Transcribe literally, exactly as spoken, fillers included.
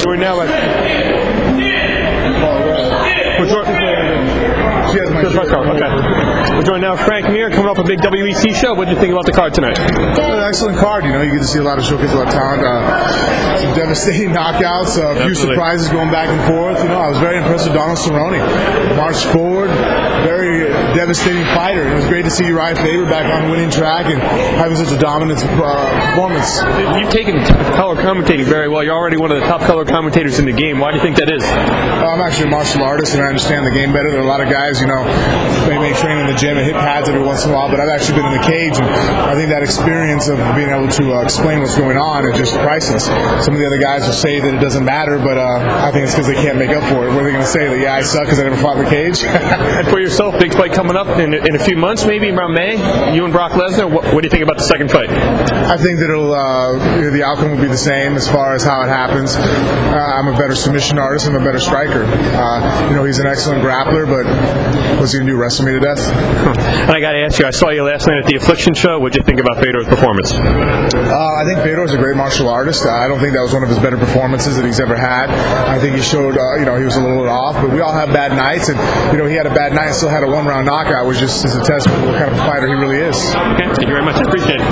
joined now by we're joined, okay. We're joined now with Frank Mir, coming off a big W E C show. What did you think about the card tonight? Well, an excellent card. You know, you get to see a lot of showcase, a lot of talent, uh, some devastating knockouts, uh, a few Absolutely. surprises going back and forth. You know, I was very impressed with Donald Cerrone. Marched forward, very devastating fighter. It was great to see Uriah Faber back on the winning track and having such a dominant uh, performance. You've taken color commentating very well. You're already one of the top color commentators in the game. Why do you think that is? Uh, I'm actually a martial artist and I understand the game better. There are a lot of guys, you know, they may train in the gym and hit pads every once in a while, but I've actually been in the cage, and I think that experience of being able to uh, explain what's going on is just priceless. Some of the other guys will say that it doesn't matter, but uh, I think it's because they can't make up for it. What are they going to say? That, yeah, I suck because I never fought in the cage? And for yourself, big fight coming up in, in a few months, maybe around May, you and Brock Lesnar. What, what do you think about the second fight? I think that it'll, uh, the outcome will be the same as far as how it happens. Uh, I'm a better submission artist. I'm a better striker. Uh, you know, he's an excellent grappler, but what's he going to do, wrestle me to death? And I got to ask you, I saw you last night at the Affliction show. What did you think about Fedor's performance? Uh, I think Fedor is a great martial artist. Uh, I don't think that was one of his better performances that he's ever had. I think he showed, uh, you know, he was a little bit off, but we all have bad nights, and, you know, he had a bad night and still had a one-round knockout, which just is a testament to what kind of a fighter he really is. Okay, thank you very much. I appreciate it.